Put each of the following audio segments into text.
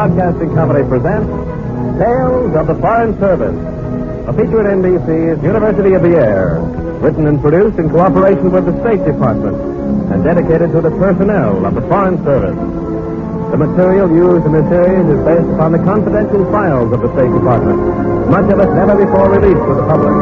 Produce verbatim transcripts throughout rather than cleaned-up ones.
Broadcasting Company presents Tales of the Foreign Service, a feature at N B C's University of the Air, written and produced in cooperation with the State Department and dedicated to the personnel of the Foreign Service. The material used in this series is based upon the confidential files of the State Department, much of it never before released to the public.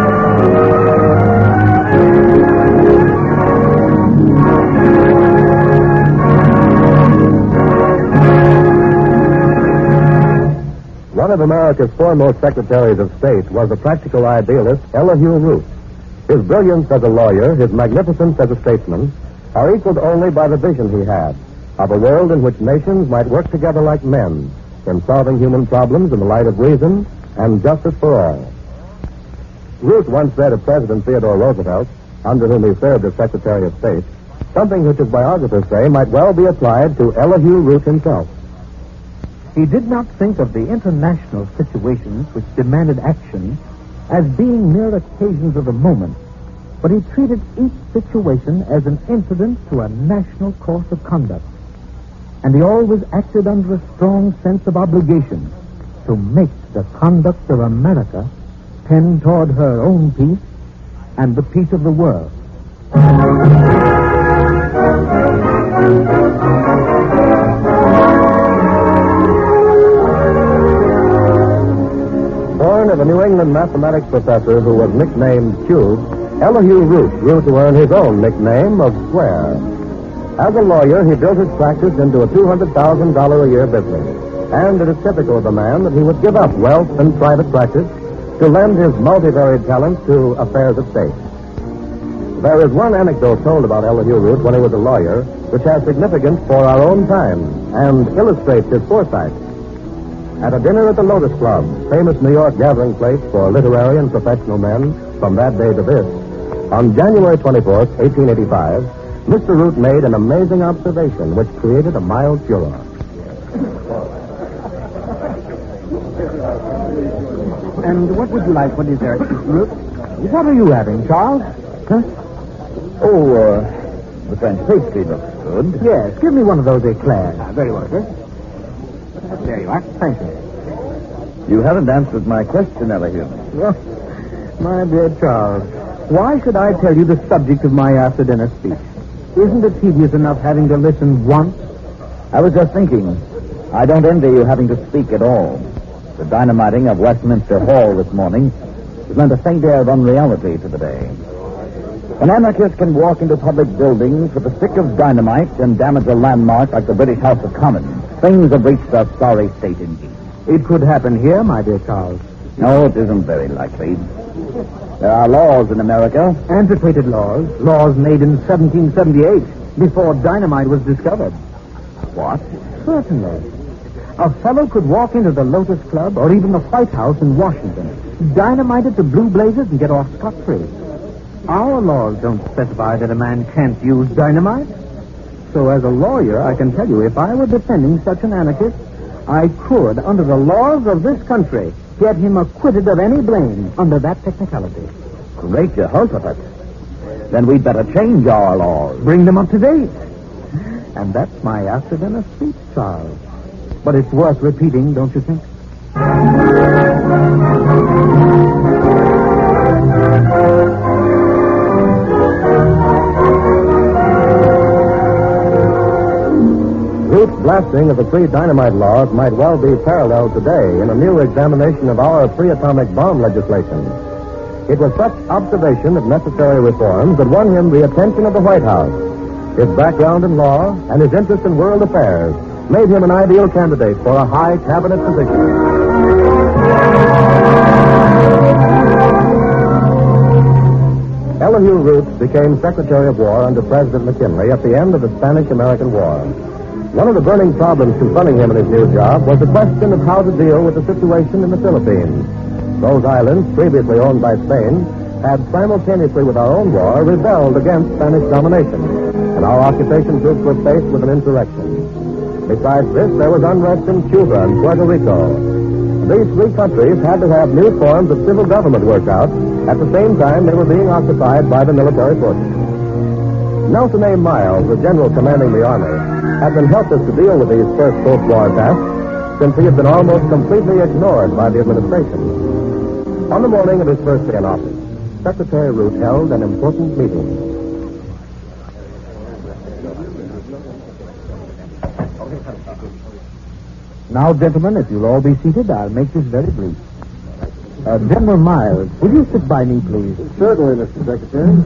One of America's foremost secretaries of state was the practical idealist Elihu Root. His brilliance as a lawyer, his magnificence as a statesman, are equaled only by the vision he had of a world in which nations might work together like men in solving human problems in the light of reason and justice for all. Root once said of President Theodore Roosevelt, under whom he served as Secretary of State, something which his biographers say might well be applied to Elihu Root himself. He did not think of the international situations which demanded action as being mere occasions of the moment, but he treated each situation as an incident to a national course of conduct. And he always acted under a strong sense of obligation to make the conduct of America tend toward her own peace and the peace of the world. Born of a New England mathematics professor who was nicknamed Cube, Elihu Root grew to earn his own nickname of Square. As a lawyer, he built his practice into a two hundred thousand dollars a year business, and it is typical of the man that he would give up wealth and private practice to lend his multivaried talents to affairs of state. There is one anecdote told about Elihu Root when he was a lawyer, which has significance for our own time and illustrates his foresight. At a dinner at the Lotus Club, famous New York gathering place for literary and professional men from that day to this, on January twenty-fourth, eighteen eighty-five, Mister Root made an amazing observation which created a mild furor. And what would you like for dessert, Mister Root? What are you having, Charles? Huh? Oh, uh, the French pastry looks good. Yes, give me one of those eclairs. Ah, very well, sir. There you are. Thank you. You haven't answered my question, Elihu. Well, my dear Charles, why should I tell you the subject of my after-dinner speech? Isn't it tedious enough having to listen once? I was just thinking, I don't envy you having to speak at all. The dynamiting of Westminster Hall this morning has lent a faint air of unreality to the day. An anarchist can walk into public buildings with a stick of dynamite and damage a landmark like the British House of Commons. Things have reached a sorry state indeed. It could happen here, my dear Charles. No, it isn't very likely. There are laws in America. Antiquated laws. Laws made in seventeen seventy-eight, before dynamite was discovered. What? Certainly. A fellow could walk into the Lotus Club or even the White House in Washington, dynamite it to blue blazes and get off scot-free. Our laws don't specify that a man can't use dynamite. So as a lawyer, I can tell you, if I were defending such an anarchist, I could, under the laws of this country, get him acquitted of any blame under that technicality. Great Jehoshaphat. Then we'd better change our laws. Bring them up to date. And that's my after-dinner speech, Charles. But it's worth repeating, don't you think? Root's blasting of the pre-dynamite laws might well be paralleled today in a new examination of our pre-atomic bomb legislation. It was such observation of necessary reforms that won him the attention of the White House. His background in law and his interest in world affairs made him an ideal candidate for a high cabinet position. Elihu Root became Secretary of War under President McKinley at the end of the Spanish-American War. One of the burning problems confronting him in his new job was the question of how to deal with the situation in the Philippines. Those islands, previously owned by Spain, had simultaneously with our own war rebelled against Spanish domination, and our occupation troops were faced with an insurrection. Besides this, there was unrest in Cuba and Puerto Rico. These three countries had to have new forms of civil government worked out. At the same time, they were being occupied by the military forces. Nelson A. Miles, the general commanding the Army, had been helpless to deal with these first post-war tasks, since he had been almost completely ignored by the administration. On the morning of his first day in office, Secretary Root held an important meeting. Now, gentlemen, if you'll all be seated, I'll make this very brief. Uh, General Miles, will you sit by me, please? Certainly, Mister Secretary.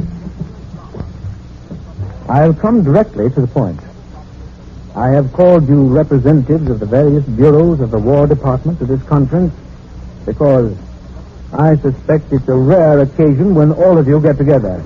I'll come directly to the point. I have called you representatives of the various bureaus of the War Department to this conference because I suspect it's a rare occasion when all of you get together.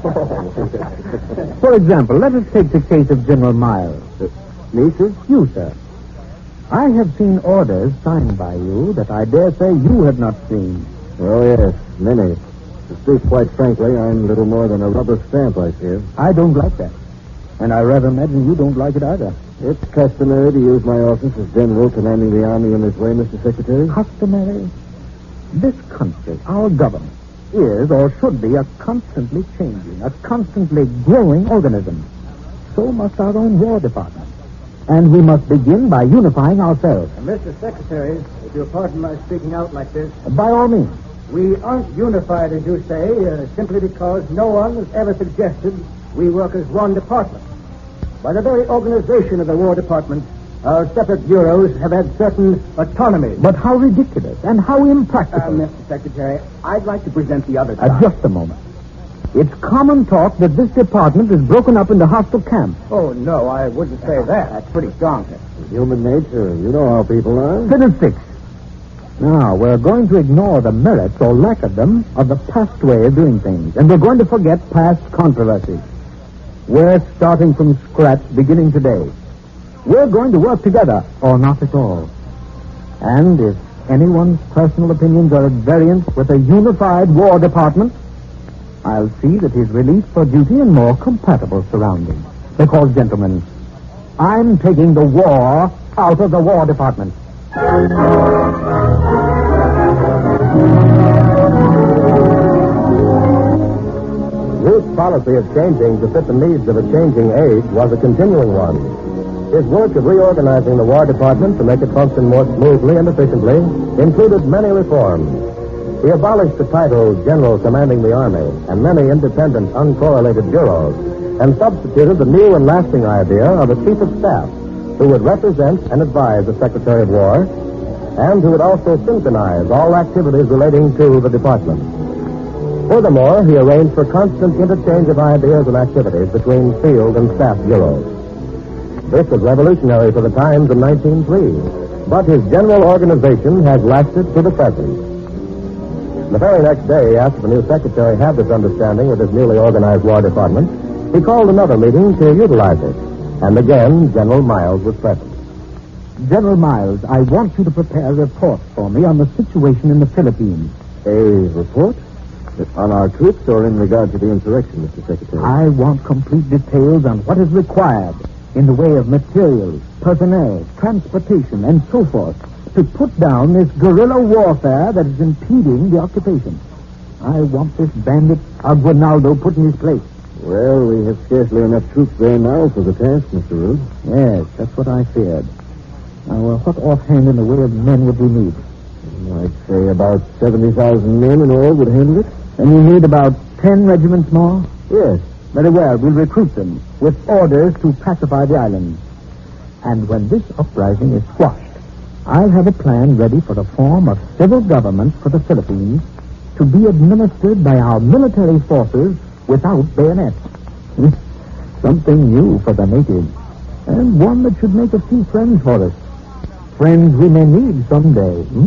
For example, let us take the case of General Miles. Uh, me, sir? You, sir. I have seen orders signed by you that I dare say you have not seen. Oh, yes, many. To speak quite frankly, I'm little more than a rubber stamp, I fear. I don't like that. And I rather imagine you don't like it either. It's customary to use my office as general commanding the army in this way, Mister Secretary. Customary? This country, our government, is or should be a constantly changing, a constantly growing organism. So must our own War Department. And we must begin by unifying ourselves. Uh, Mister Secretary, if you'll pardon my speaking out like this, By all means. we aren't unified, as you say, uh, simply because no one has ever suggested we work as one department. By the very organization of the War Department, our separate bureaus have had certain autonomy. But how ridiculous and how impractical. Uh, Mister Secretary, I'd like to present the other Uh, side. just a moment. It's common talk that this department is broken up into hostile camps. Oh, no, I wouldn't say that. That's pretty strong, sir. Human nature. You know how people are. Fiddlesticks. Now, we're going to ignore the merits or lack of them of the past way of doing things, and we're going to forget past controversies. We're starting from scratch beginning today. We're going to work together, or not at all. And if anyone's personal opinions are at variance with a unified War Department, I'll see that he's released for duty in more compatible surroundings. Because, gentlemen, I'm taking the war out of the War Department. Root's policy of changing to fit the needs of a changing age was a continuing one. His work of reorganizing the War Department to make it function more smoothly and efficiently included many reforms. He abolished the title General Commanding the Army and many independent, uncorrelated bureaus, and substituted the new and lasting idea of a Chief of Staff who would represent and advise the Secretary of War, and who would also synchronize all activities relating to the department. Furthermore, he arranged for constant interchange of ideas and activities between field and staff bureaus. This was revolutionary for the times in nineteen oh three, but his general organization has lasted to the present. The very next day, after the new secretary had this understanding with his newly organized War Department, he called another meeting to utilize it. And again, General Miles was present. General Miles, I want you to prepare a report for me on the situation in the Philippines. A report? On our troops or in regard to the insurrection, Mister Secretary? I want complete details on what is required in the way of materials, personnel, transportation, and so forth to put down this guerrilla warfare that is impeding the occupation. I want this bandit Aguinaldo put in his place. Well, we have scarcely enough troops there now for the task, Mister Root. Yes, that's what I feared. Now, uh, what offhand in the way of men would we need? I'd say about seventy thousand men in all would handle it. And you need about ten regiments more? Yes. Very well, we'll recruit them with orders to pacify the island. And when this uprising is squashed, I'll have a plan ready for the form of civil government for the Philippines to be administered by our military forces without bayonets. Something new for the natives, and one that should make a few friends for us. Friends we may need someday. Hmm?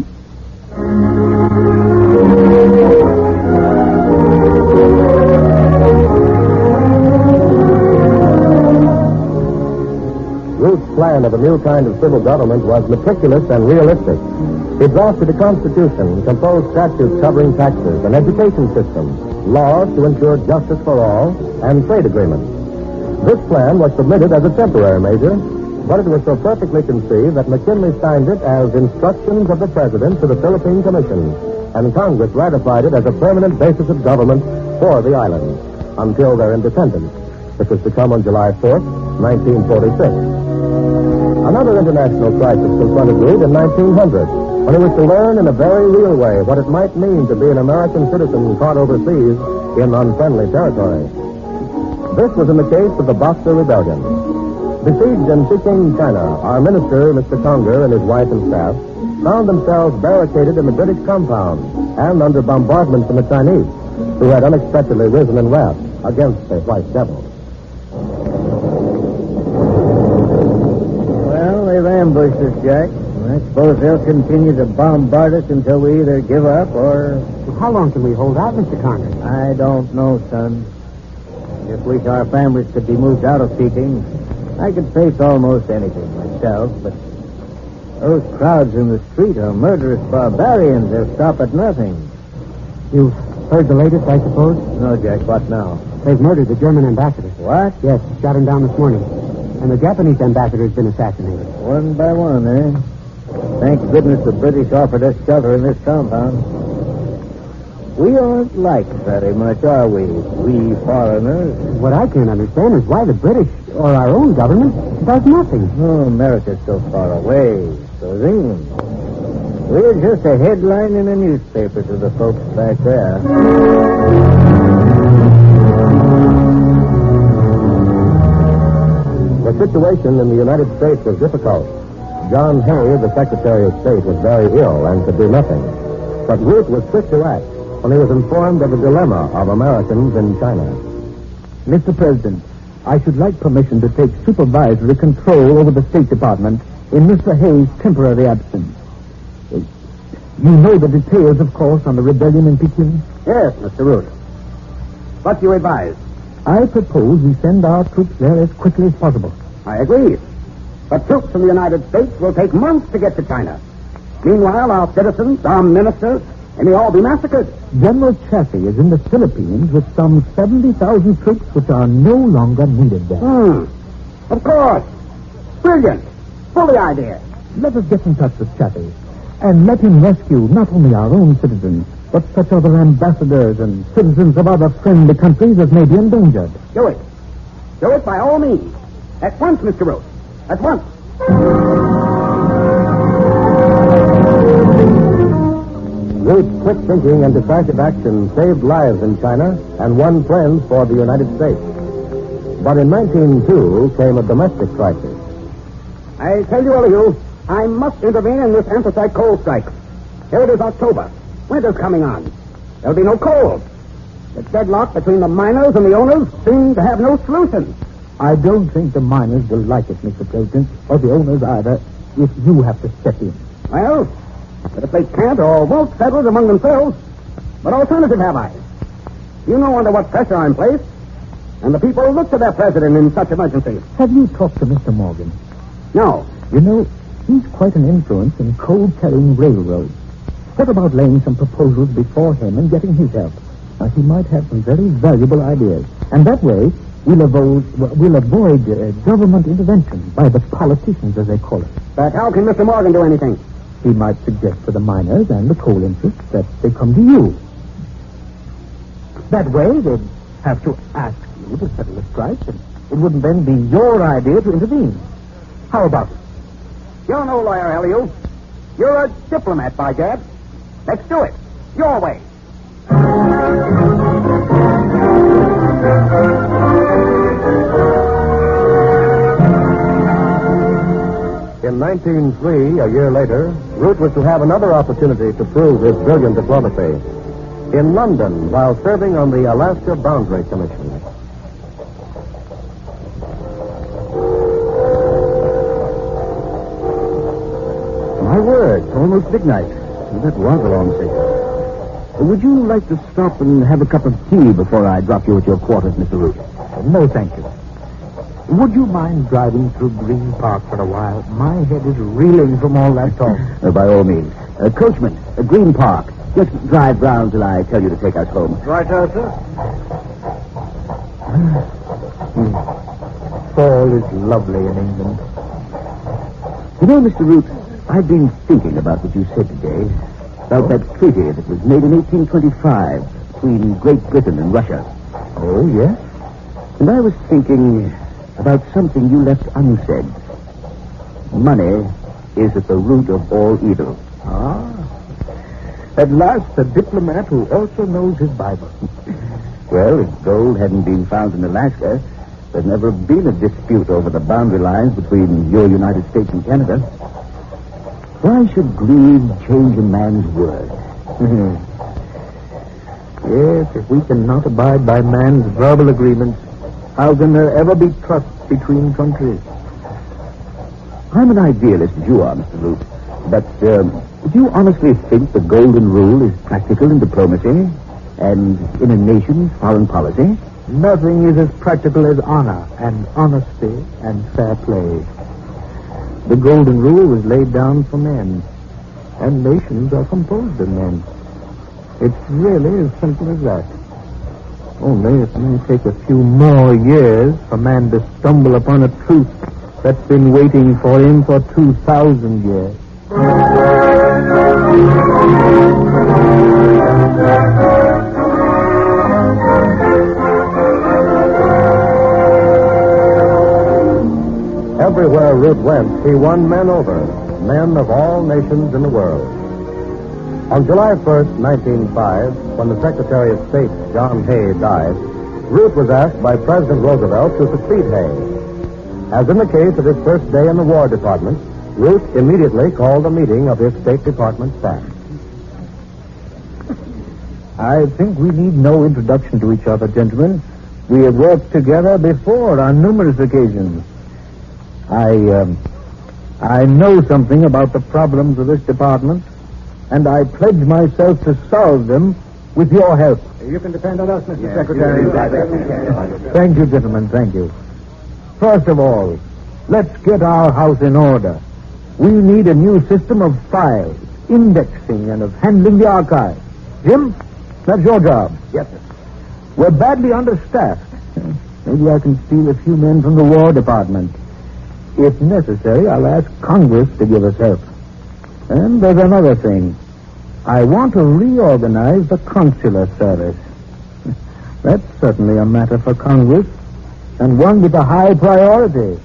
Root's plan of a new kind of civil government was meticulous and realistic. He drafted a constitution, composed statutes covering taxes, an education system, laws to ensure justice for all, and trade agreements. This plan was submitted as a temporary measure, but it was so perfectly conceived that McKinley signed it as instructions of the President to the Philippine Commission, and Congress ratified it as a permanent basis of government for the islands until their independence, which was to come on July fourth, nineteen forty-six. Another international crisis confronted Root in nineteen hundred, when he was to learn in a very real way what it might mean to be an American citizen caught overseas in unfriendly territory. This was in the case of the Boxer Rebellion. Besieged in Peking, China, our minister, Mister Conger, and his wife and staff found themselves barricaded in the British compound and under bombardment from the Chinese, who had unexpectedly risen in wrath against the White Devil. Well, they've ambushed us, Jack. I suppose they'll continue to bombard us until we either give up or... Well, how long can we hold out, Mister Conger? I don't know, son. Just wish our families could be moved out of Peking. I could face almost anything myself, but those crowds in the street are murderous barbarians. They'll stop at nothing. You've heard the latest, I suppose? No, Jack, what now? They've murdered the German ambassador. What? Yes, shot him down this morning. And the Japanese ambassador has been assassinated. One by one, eh? Thank goodness the British offered us shelter in this compound. We aren't liked very much, are we? We foreigners. What I can't understand is why the British or our own government does nothing. Oh, America's so far away. So is England. We're just a headline in a newspaper to the folks back there. The situation in the United States was difficult. John Hay, the Secretary of State, was very ill and could do nothing. But Root was quick to act when he was informed of the dilemma of Americans in China. Mister President, I should like permission to take supervisory control over the State Department in Mister Hay's temporary absence. You know the details, of course, on the rebellion in Peking? Yes, Mister Root. What do you advise? I propose we send our troops there as quickly as possible. I agree. But troops from the United States will take months to get to China. Meanwhile, our citizens, our ministers, they may all be massacred. General Chaffee is in the Philippines with some seventy thousand troops which are no longer needed there. Hmm. Of course. Brilliant. Fully idea. Let us get in touch with Chaffee and let him rescue not only our own citizens, but such other ambassadors and citizens of other friendly countries as may be endangered. Do it. Do it by all means. At once, Mister Root. At once. Root's quick thinking and decisive action saved lives in China and won friends for the United States. But in nineteen oh two came a domestic crisis. I tell you, Elihu, I must intervene in this anthracite coal strike. Here it is October. Winter's coming on. There'll be no coal. The deadlock between the miners and the owners seems to have no solution. I don't think the miners will like it, Mister President, or the owners either, if you have to step in. Well, but if they can't or won't settle it among themselves, what alternative have I? You know under what pressure I'm placed, and the people look to their president in such emergencies. Have you talked to Mister Morgan? No. You know, he's quite an influence in coal-carrying railroads. What about laying some proposals before him and getting his help? Now, he might have some very valuable ideas. And that way, we'll avoid, we'll avoid uh, government intervention by the politicians, as they call it. But how can Mister Morgan do anything? He might suggest to the miners and the coal interests that they come to you. That way, they'd have to ask you to settle the strike, and it wouldn't then be your idea to intervene. How about it? You're no lawyer, Elihu. You're a diplomat, by Gad. Let's do it. Your way. In nineteen oh three, a year later, Root was to have another opportunity to prove his brilliant diplomacy. In London, while serving on the Alaska Boundary Commission. My word, almost midnight. That was a long signal. Would you like to stop and have a cup of tea before I drop you at your quarters, Mister Root? No, thank you. Would you mind driving through Green Park for a while? My head is reeling from all that talk. Uh, by all means. Uh, coachman, uh, Green Park. Just drive round till I tell you to take us home. Right, sir. Fall is lovely in England. You know, Mister Root, I've been thinking about what you said today. About that treaty that was made in eighteen twenty-five between Great Britain and Russia. Oh, yes? And I was thinking about something you left unsaid. Money is at the root of all evil. Ah. At last, a diplomat who also knows his Bible. Well, if gold hadn't been found in Alaska, there'd never been a dispute over the boundary lines between your United States and Canada. Why should greed change a man's word? Yes, if we cannot abide by man's verbal agreements, how can there ever be trust between countries? I'm an idealist as you are, Mister Root. But um, do you honestly think the golden rule is practical in diplomacy and in a nation's foreign policy? Nothing is as practical as honor and honesty and fair play. The golden rule was laid down for men, and nations are composed of men. It's really as simple as that. Only it may take a few more years for man to stumble upon a truth that's been waiting for him for two thousand years. Everywhere Root went, he won men over, men of all nations in the world. On July first, nineteen oh five, when the Secretary of State, John Hay, died, Root was asked by President Roosevelt to succeed Hay. As in the case of his first day in the War Department, Root immediately called a meeting of his State Department staff. I think we need no introduction to each other, gentlemen. We have worked together before on numerous occasions. I, um, I know something about the problems of this department, and I pledge myself to solve them with your help. You can depend on us, Mister Secretary. Thank you, gentlemen, thank you. First of all, let's get our house in order. We need a new system of files, indexing, and of handling the archives. Jim, that's your job. Yes, sir. We're badly understaffed. Maybe I can steal a few men from the War Department. If necessary, I'll ask Congress to give us help. And there's another thing. I want to reorganize the consular service. That's certainly a matter for Congress, and one with a high priority.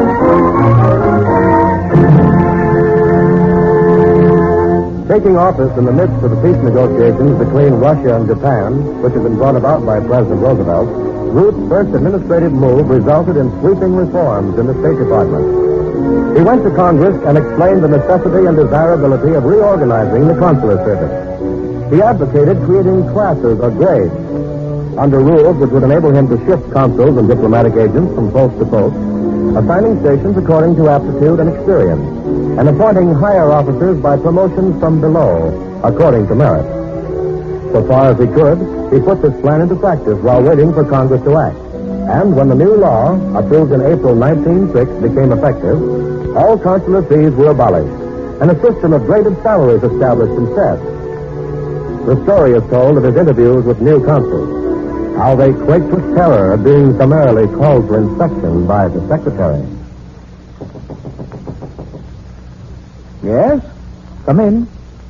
Taking office in the midst of the peace negotiations between Russia and Japan, which had been brought about by President Roosevelt, Root's first administrative move resulted in sweeping reforms in the State Department. He went to Congress and explained the necessity and desirability of reorganizing the consular service. He advocated creating classes or grades under rules which would enable him to shift consuls and diplomatic agents from post to post, assigning stations according to aptitude and experience, and appointing higher officers by promotions from below, according to merit. So far as he could, he put this plan into practice while waiting for Congress to act. And when the new law, approved in April nineteen oh six, became effective, all consular fees were abolished, and a system of graded salaries established instead. The story is told of his interviews with new consuls, how they quaked with terror at being summarily called for inspection by the secretary. Yes? Come in.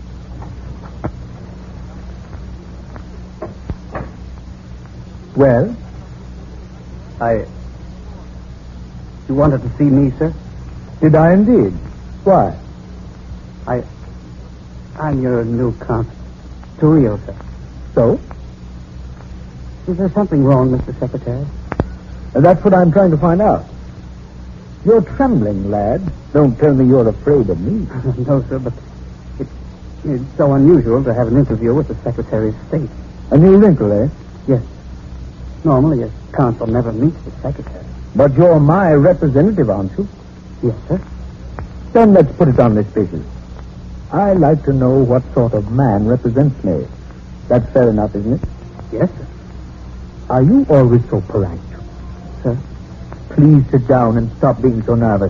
Well? I... You wanted to see me, sir? Did I indeed? Why? I... I'm your new consul. To Rio, sir. So? Is there something wrong, Mister Secretary? Uh, that's what I'm trying to find out. You're trembling, lad. Don't tell me you're afraid of me. No, sir, but it's, it's so unusual to have an interview with the Secretary of State. A new wrinkle, eh? Yes. Normally, a consul never meets the Secretary. But you're my representative, aren't you? Yes, sir. Then let's put it on this basis. I like to know what sort of man represents me. That's fair enough, isn't it? Yes, sir. Are you always so polite? Sir? Please sit down and stop being so nervous.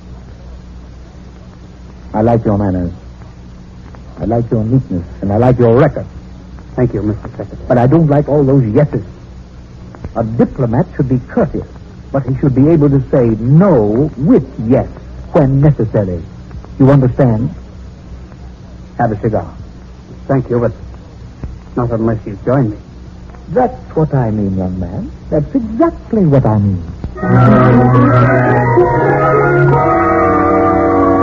I like your manners. I like your neatness, and I like your record. Thank you, Mister Secretary. But I don't like all those yeses. A diplomat should be courteous, but he should be able to say no with yes when necessary. You understand? Have a cigar. Thank you, but not unless you join me. That's what I mean, young man. That's exactly what I mean.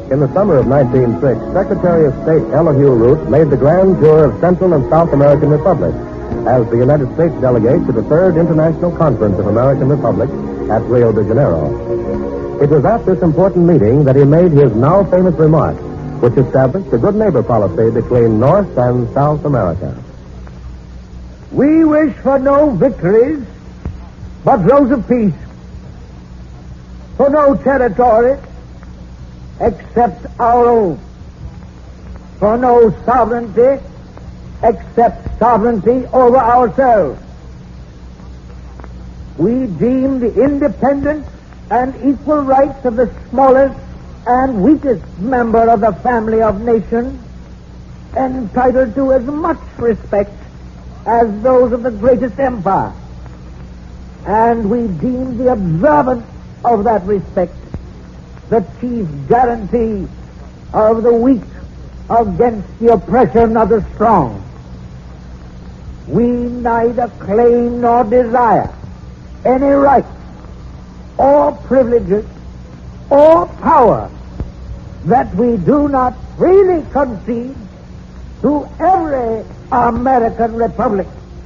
In the summer of nineteen oh six, Secretary of State Elihu Root made the grand tour of Central and South American republics as the United States delegate to the Third International Conference of American Republics at Rio de Janeiro. It was at this important meeting that he made his now famous remark, which established a good neighbor policy between North and South America. We wish for no victories, but those of peace. For no territory except our own. For no sovereignty except sovereignty over ourselves. We deem the independence and equal rights of the smallest and weakest member of the family of nations entitled to as much respect as those of the greatest empire. And we deem the observance of that respect the chief guarantee of the weak against the oppression of the strong. We neither claim nor desire any rights or privileges or power that we do not freely concede to every American republic.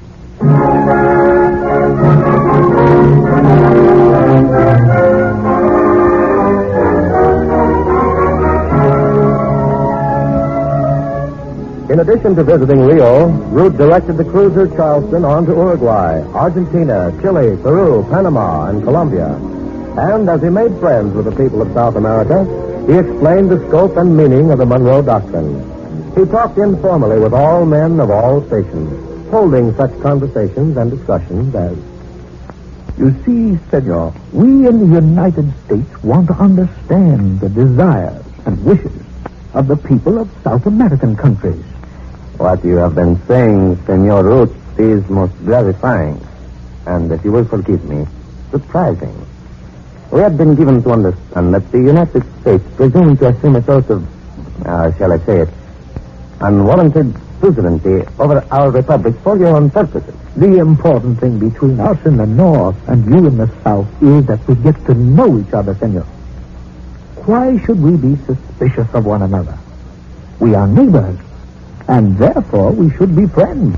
In addition to visiting Rio, Root directed the cruiser Charleston on to Uruguay, Argentina, Chile, Peru, Panama, and Colombia. And as he made friends with the people of South America, he explained the scope and meaning of the Monroe Doctrine. He talked informally with all men of all stations, holding such conversations and discussions as, You see, Senor, we in the United States want to understand the desires and wishes of the people of South American countries. What you have been saying, Senor Root, is most gratifying, and if you will forgive me, surprising. We have been given to understand that the United States presume to assume a sort of, uh, shall I say it, unwarranted suzerainty over our republic for your own purposes. The important thing between us in the North and you in the South is that we get to know each other, Senor. Why should we be suspicious of one another? We are neighbors, and therefore we should be friends.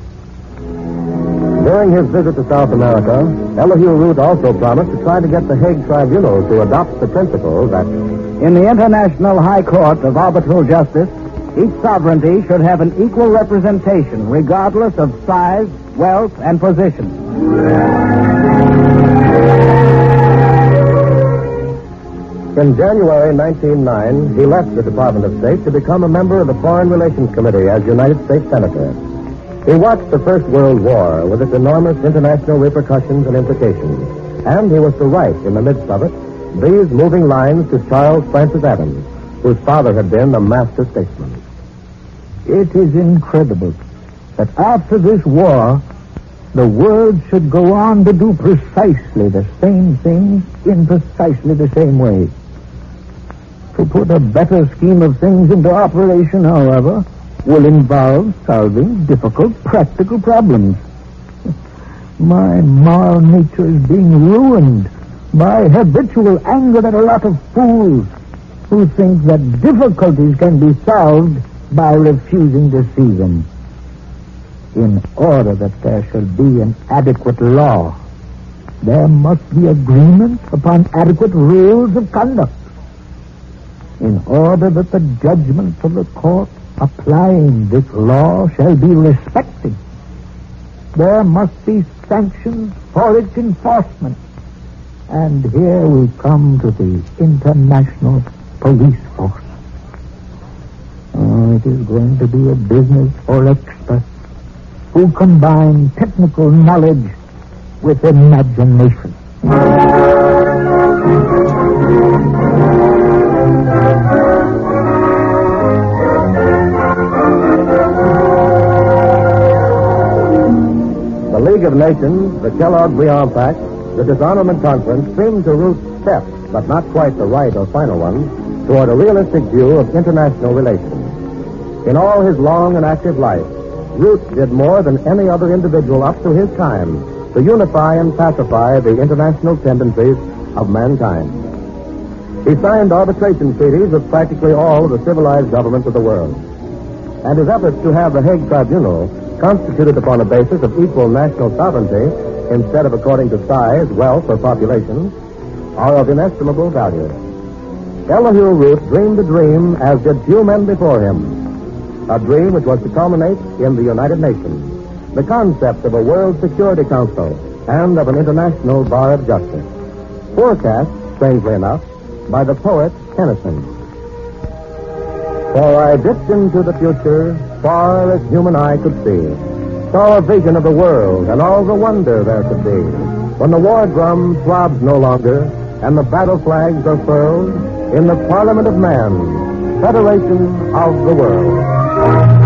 During his visit to South America, Elihu Root also promised to try to get the Hague Tribunal to adopt the principle that in the International High Court of Arbitral Justice, each sovereignty should have an equal representation, regardless of size, wealth, and position. In January nineteen oh nine, he left the Department of State to become a member of the Foreign Relations Committee as United States Senator. He watched the First World War with its enormous international repercussions and implications, and he was to write, in the midst of it, these moving lines to Charles Francis Adams, whose father had been a master statesman. It is incredible that after this war, the world should go on to do precisely the same things in precisely the same way. To put a better scheme of things into operation, however, will involve solving difficult practical problems. My moral nature is being ruined by habitual anger at a lot of fools who think that difficulties can be solved by refusing to see them. In order that there shall be an adequate law, there must be agreement upon adequate rules of conduct. In order that the judgment of the court applying this law shall be respected, there must be sanctions for its enforcement. And here we come to the international police force. Oh, it is going to be a business for experts who combine technical knowledge with imagination. The League of Nations, the Kellogg-Briand Pact, the Disarmament Conference seemed to root steps, but not quite the right or final ones, toward a realistic view of international relations. In all his long and active life, Root did more than any other individual up to his time to unify and pacify the international tendencies of mankind. He signed arbitration treaties with practically all of the civilized governments of the world. And his efforts to have the Hague Tribunal constituted upon a basis of equal national sovereignty instead of according to size, wealth, or population are of inestimable value. Elihu Root dreamed a dream as did few men before him. A dream which was to culminate in the United Nations, the concept of a World Security Council and of an international bar of justice. Forecast, strangely enough, by the poet Tennyson. For I dipped into the future, far as human eye could see, saw a vision of the world and all the wonder there could be, when the war drum throbs no longer and the battle flags are furled in the Parliament of Man, Federation of the World.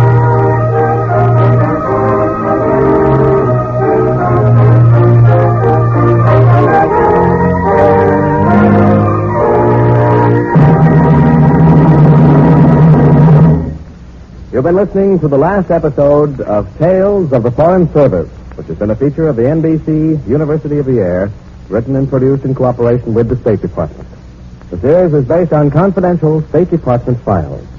You've been listening to the last episode of Tales of the Foreign Service, which has been a feature of the N B C University of the Air, written and produced in cooperation with the State Department. The series is based on confidential State Department files.